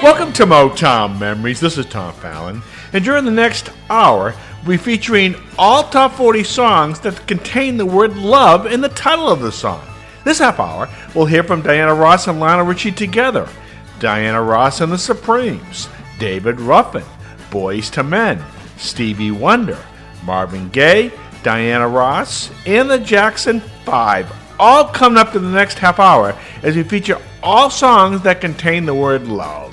Welcome to Motown Memories. This is Tom Fallon. And during the next hour, we'll be featuring all top 40 songs that contain the word love in the title of the song. This half hour, we'll hear from Diana Ross and Lionel Richie together, Diana Ross and the Supremes, David Ruffin, Boyz II Men, Stevie Wonder, Marvin Gaye, Diana Ross, and the Jackson 5, all coming up to the next half hour as we feature all songs that contain the word love.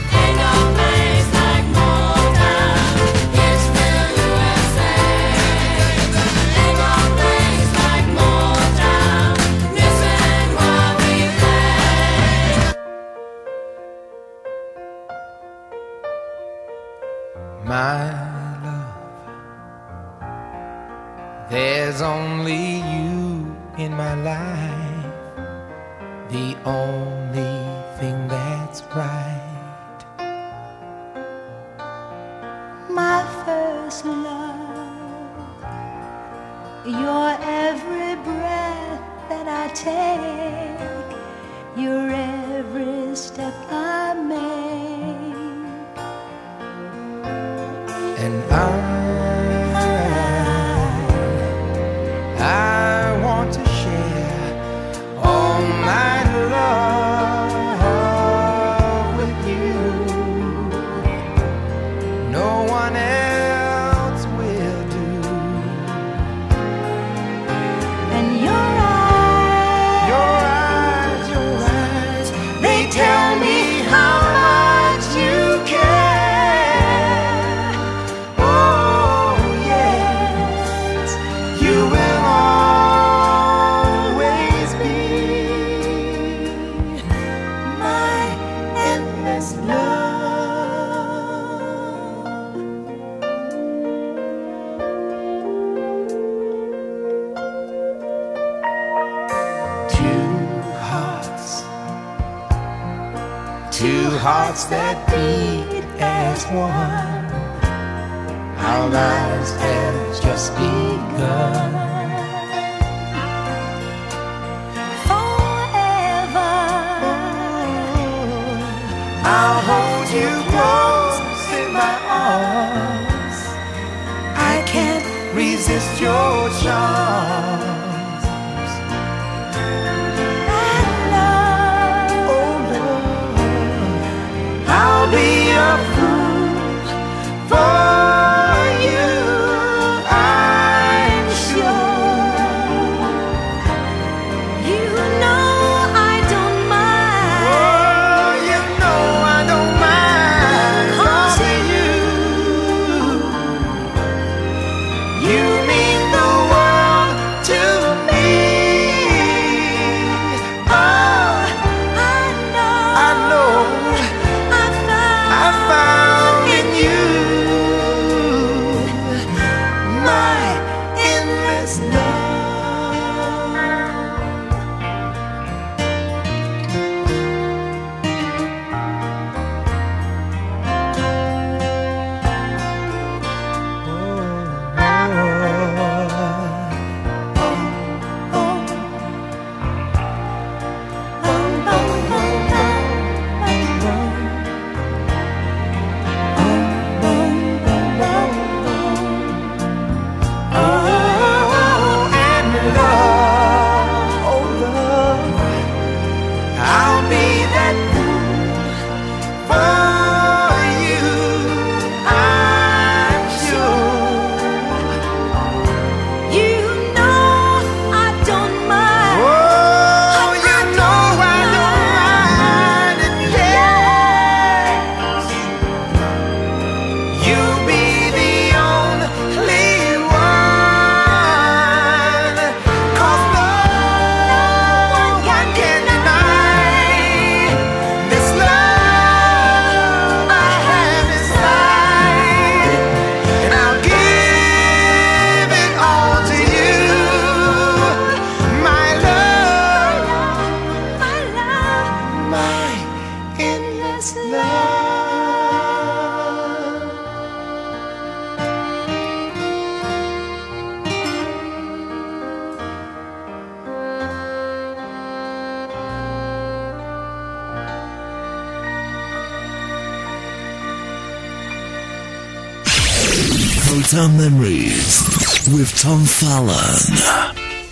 My love, there's only you in my life, the only thing that's right. My first love, your every breath that I take, your every step I make. And I want to share all my love with you. No one else will do. And your eyes, they tell me how much you care. Hearts that beat as one. Our lives have just begun. Forever, I'll hold you close in my arms. I can't resist your charms. I'll be a fool for you, I'm sure. you know I don't mind. Oh, you know I don't mind. 'Cause you mean Motown Memories with Tom Fallon.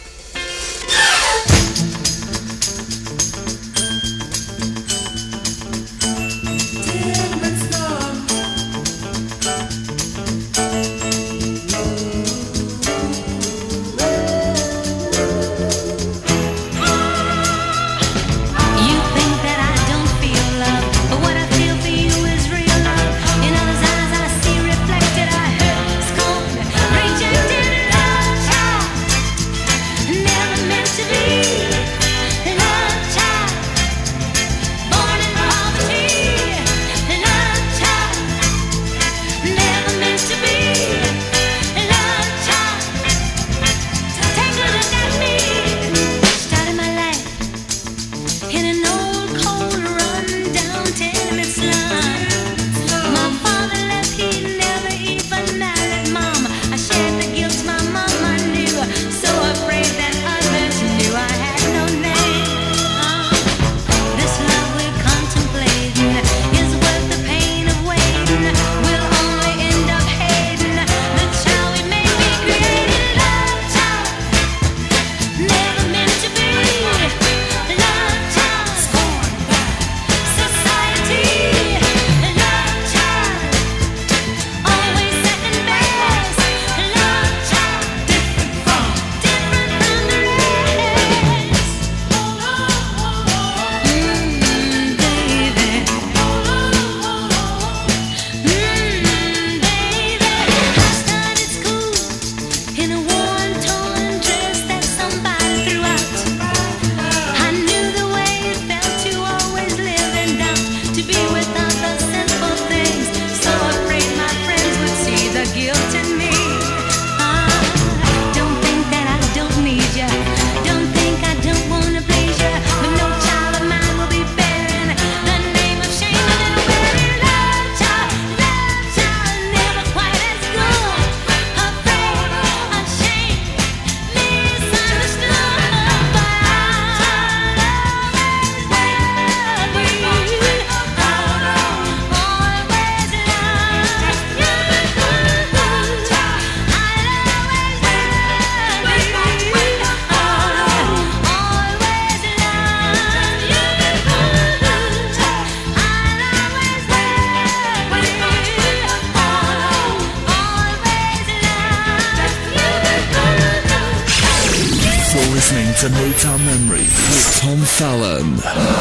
To Motown Memories with Tom Fallon.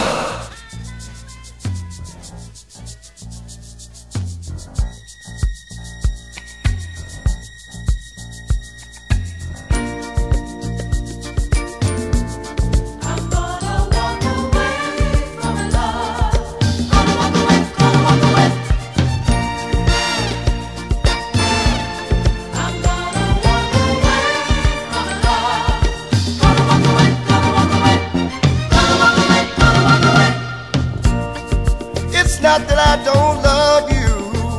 Not that I don't love you,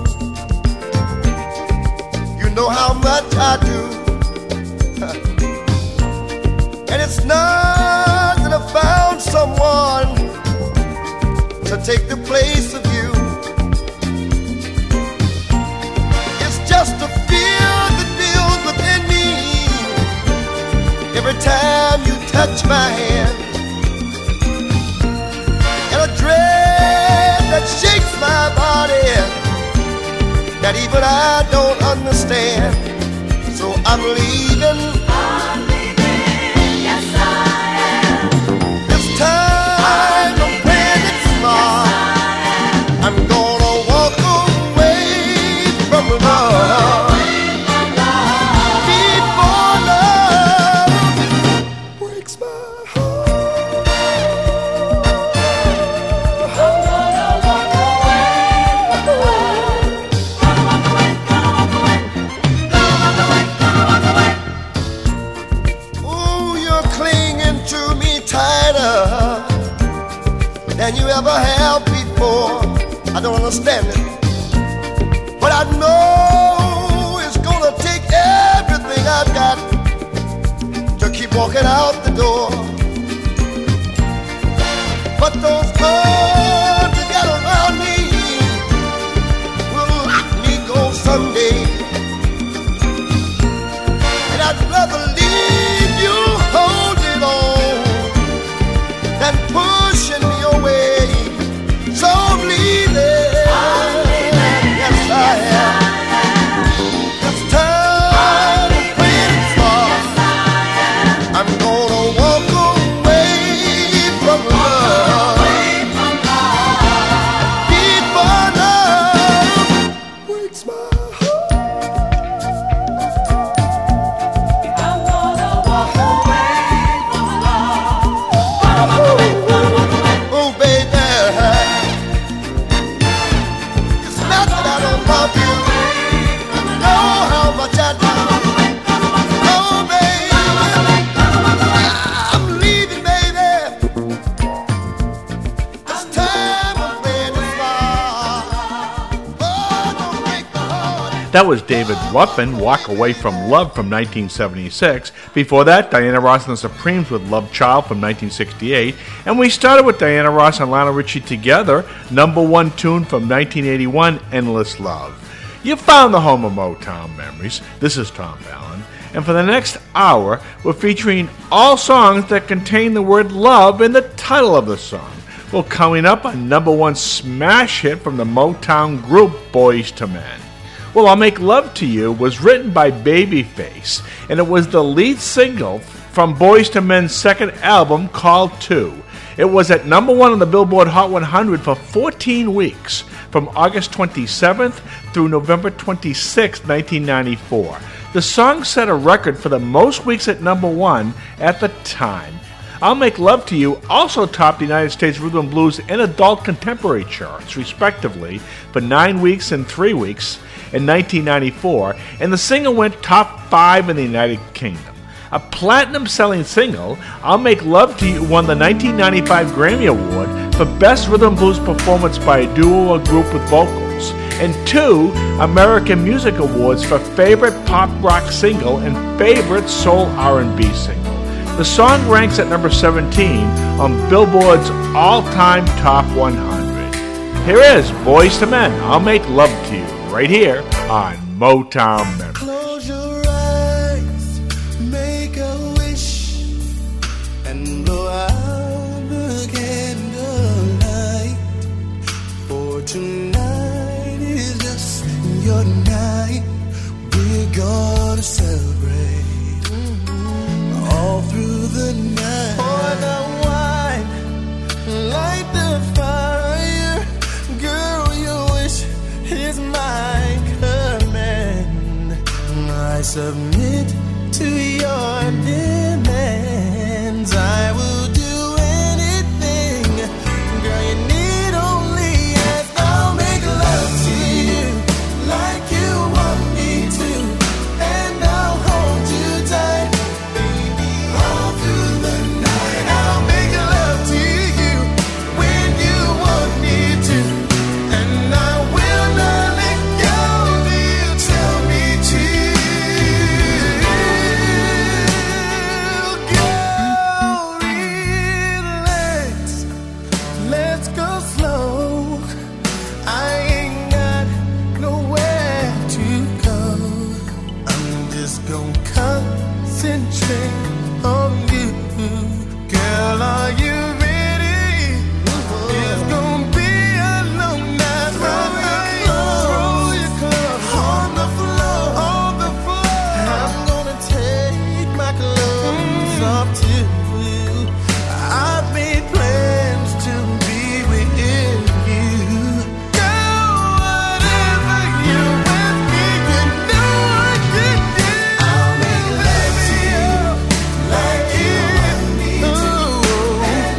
you know how much I do. And it's not that I found someone to take the place of you. It's just a fear that builds within me every time you touch my hand, and a dread that shakes my body that even I don't understand. So I'm leaving. Yes I am. This time I'm playing it smart. I'm gonna walk away from love before love breaks my heart. Ooh, you're clinging to me tighter than you ever have before. I don't understand it, but I know it's gonna take everything I've got to keep walking out the door. But those arms you got around me will let me go someday. That was David Ruffin, Walk Away from Love from 1976. Before that, Diana Ross and the Supremes with Love Child from 1968. And we started with Diana Ross and Lionel Richie together, #1 tune from 1981, Endless Love. You found the home of Motown Memories. This is Tom Fallon. And for the next hour, we're featuring all songs that contain the word love in the title of the song. Well, coming up, a #1 smash hit from the Motown group Boyz II Men. Well, I'll Make Love to You was written by Babyface, and it was the lead single from Boyz II Men's second album called 2. It was at #1 on the Billboard Hot 100 for 14 weeks, from August 27th through November 26, 1994. The song set a record for the most weeks at #1 at the time. I'll Make Love to You also topped the United States Rhythm and Blues and Adult Contemporary charts, respectively, for 9 weeks and 3 weeks in 1994, and the single went top 5 in the United Kingdom. A platinum-selling single, I'll Make Love to You won the 1995 Grammy Award for Best Rhythm and Blues Performance by a Duo or Group with Vocals, and 2 American Music Awards for Favorite Pop Rock Single and Favorite Soul R&B Single. The song ranks at number 17 on Billboard's all-time top 100. Here is Boyz II Men, I'll Make Love to You, right here on Motown Memories. Close your eyes, make a wish, and blow out the candlelight. For tonight is just your night. We're gonna celebrate all through the night. Pour the wine, light the fire. Girl, your wish is my command. I submit to your demands. I will do anything. Girl, you need only ask. I'll make love to you like you want me to, and I'll hold you tight. All through the night, I'll make love to you when you want me to, and I will not let go till you tell me to. Go relax, let's go slow. I ain't got nowhere to go. I'm just gonna concentrate on you. Girl, are you ready? It's gonna be a long night. Roll your clothes on the floor, on the floor. I'm gonna take my clothes off too. I've made plans to be with you. Girl, whatever you with me, you know I can do. I'll make love to you like you want me to, and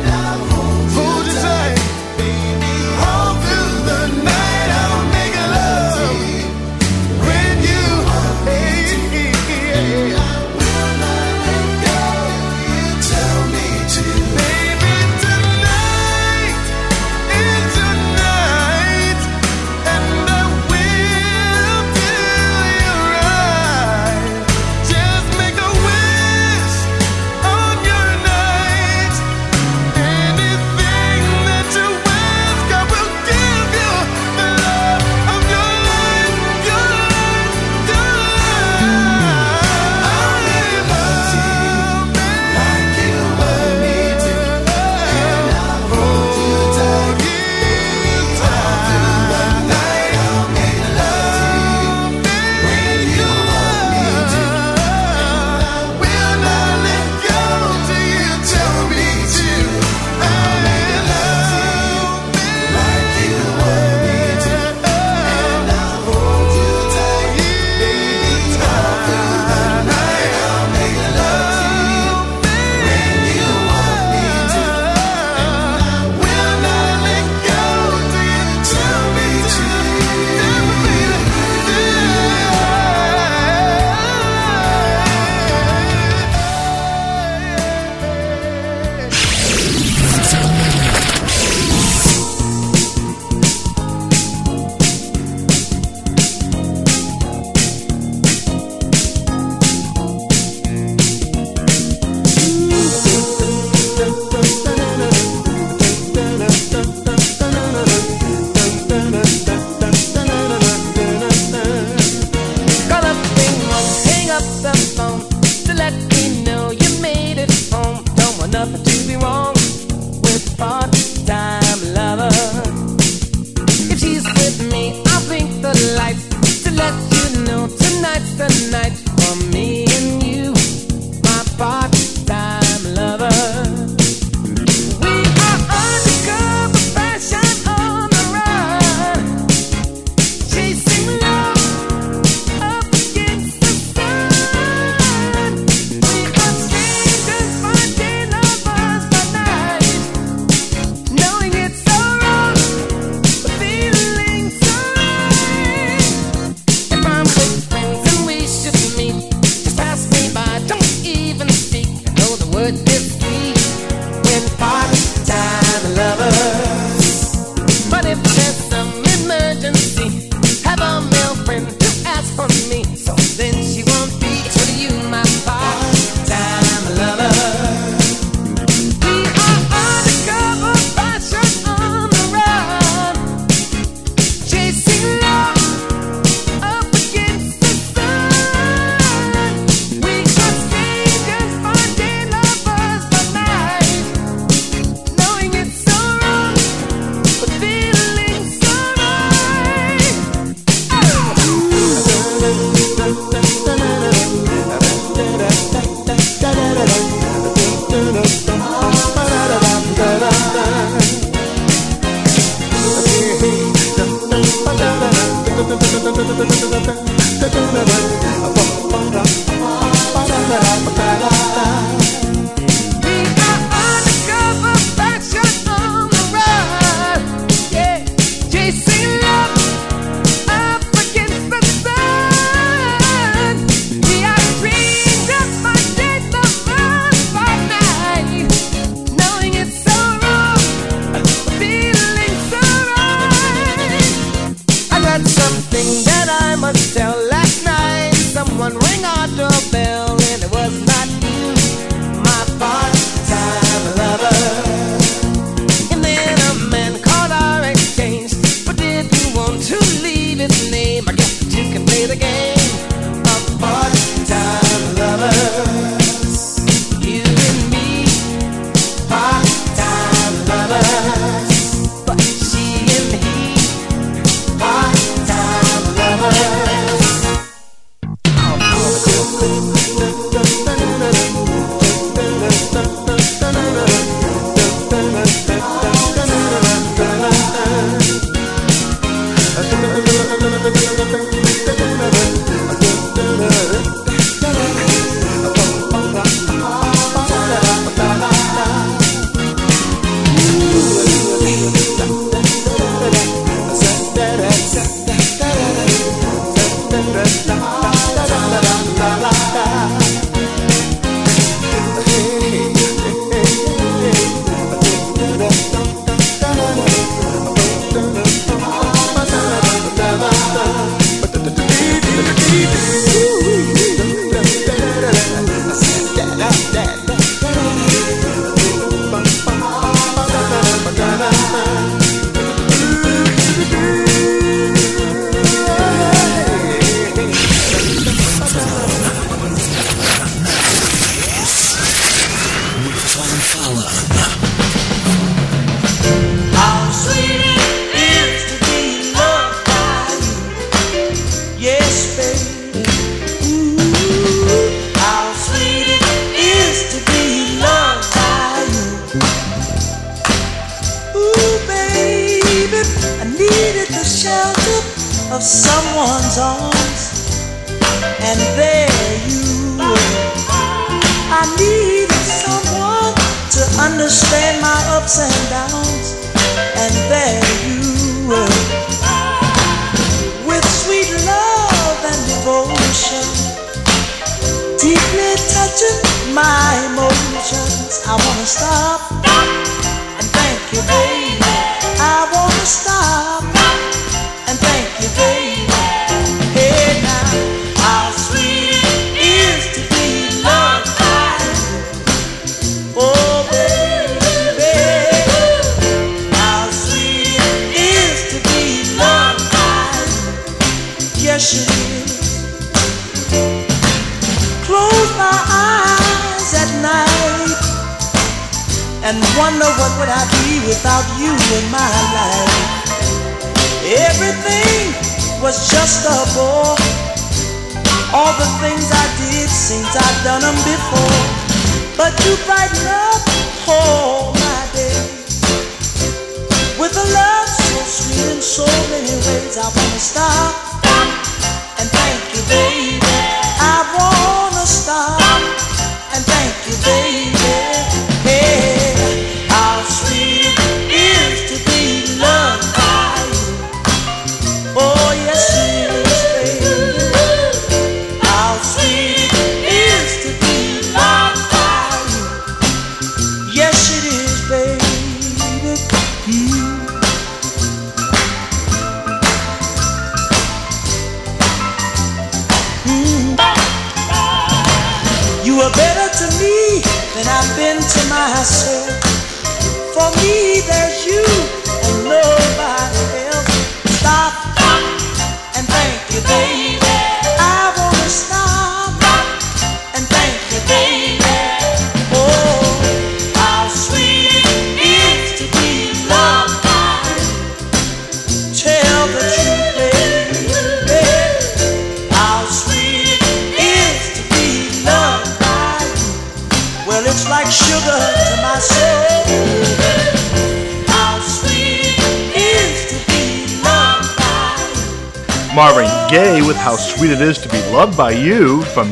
Marvin Gaye with How Sweet It Is to Be Loved by You from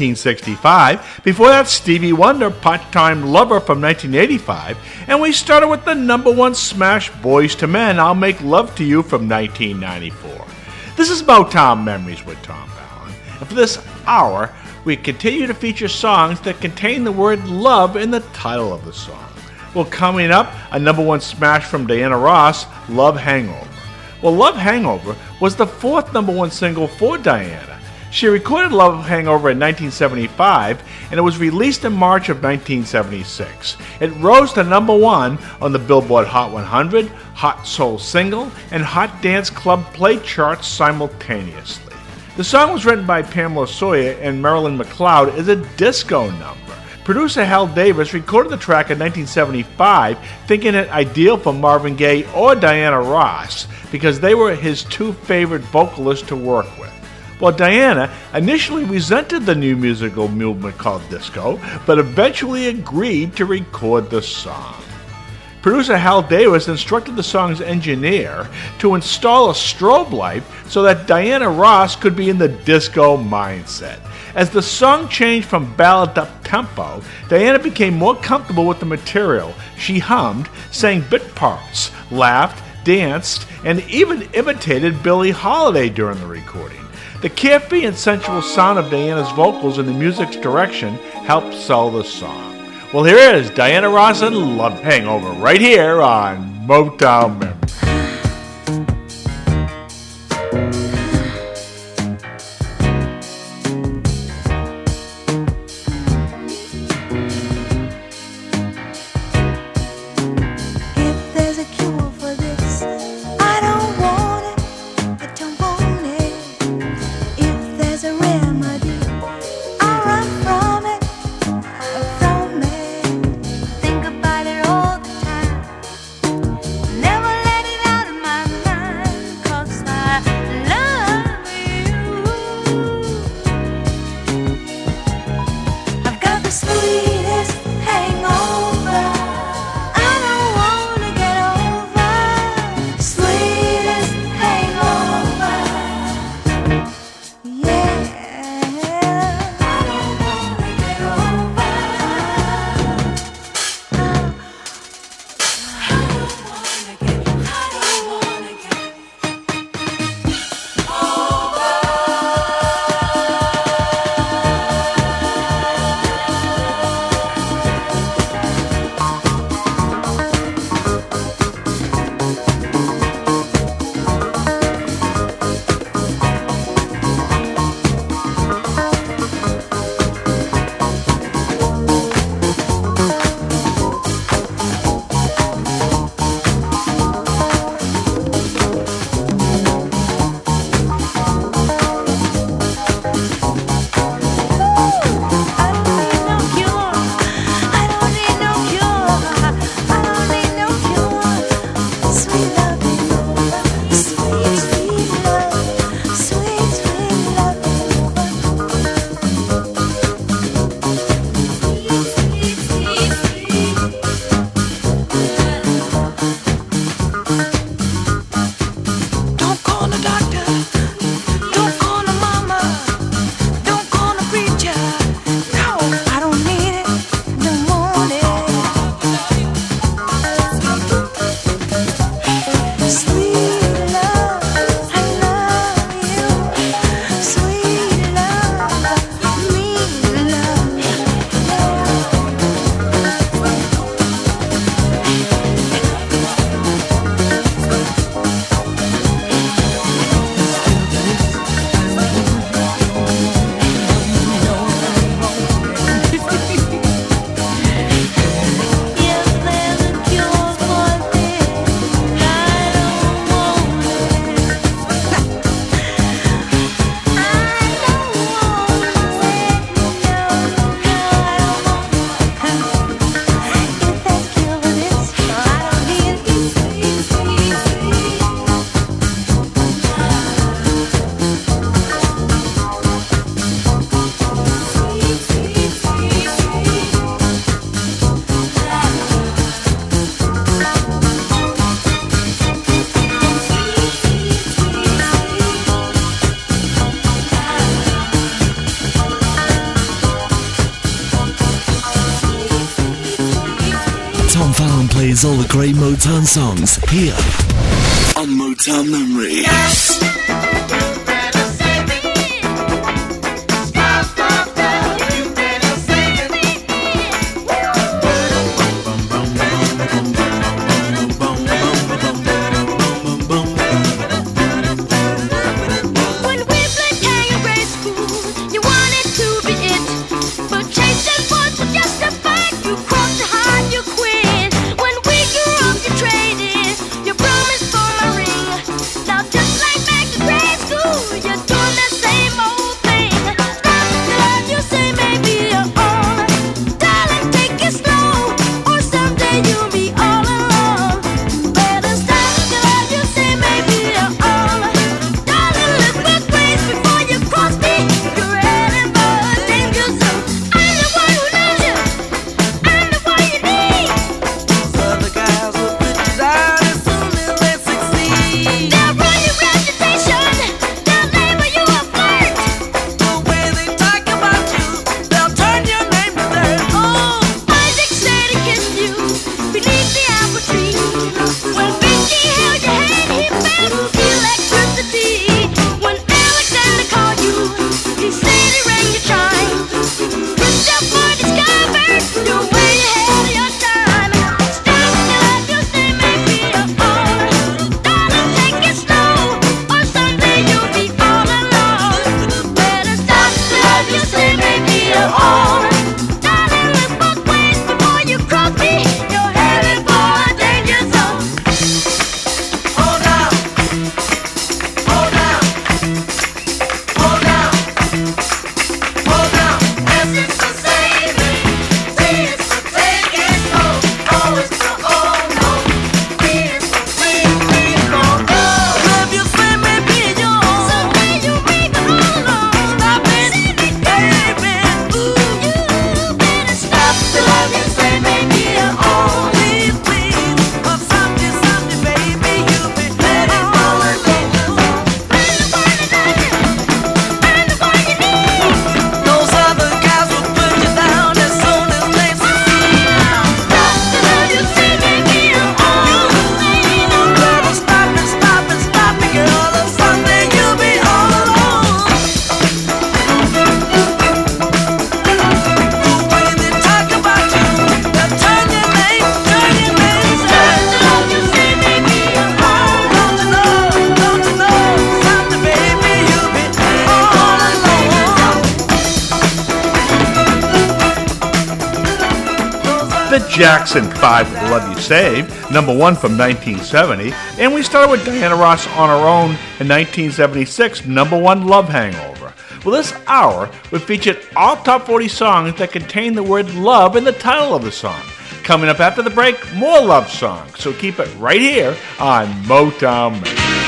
1965. Before that, Stevie Wonder, Part-Time Lover from 1985. And we started with the number one smash, Boyz II Men, I'll Make Love to You from 1994. This is Motown Memories with Tom Fallon. And for this hour, we continue to feature songs that contain the word love in the title of the song. Well, coming up, a number one smash from Diana Ross, Love Hangover. Well, Love Hangover was the fourth number one single for Diana. She recorded Love Hangover in 1975, and it was released in March of 1976. It rose to number one on the Billboard Hot 100, Hot Soul Single, and Hot Dance Club Play charts simultaneously. The song was written by Pamela Sawyer and Marilyn McLeod as a disco number. Producer Hal Davis recorded the track in 1975, thinking it ideal for Marvin Gaye or Diana Ross because they were his two favorite vocalists to work with. Well, Diana initially resented the new musical movement called disco, but eventually agreed to record the song. Producer Hal Davis instructed the song's engineer to install a strobe light so that Diana Ross could be in the disco mindset. As the song changed from ballad up-tempo, Diana became more comfortable with the material. She hummed, sang bit parts, laughed, danced, and even imitated Billie Holiday during the recording. The carefree and sensual sound of Diana's vocals and the music's direction helped sell the song. Well, here is Diana Ross and Love Hangover right here on Motown Memories. Never let plays all the great Motown songs here on Motown Memories. Jackson 5 with Love You Save, number 1 from 1970, and we started with Diana Ross on her own in 1976, number 1 Love Hangover. Well, this hour we featured all top 40 songs that contain the word love in the title of the song. Coming up after the break, more love songs, so keep it right here on Motown Memories.